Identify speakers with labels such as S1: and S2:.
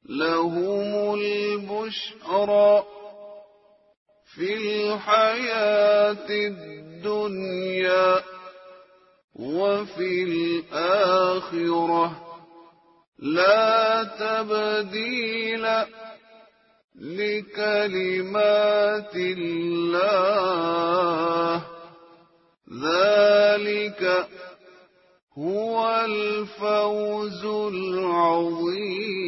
S1: لهم البشرى في الحياة الدنيا وفي الآخرة لا تبديل لكلمات الله ذلك هو الفوز العظيم.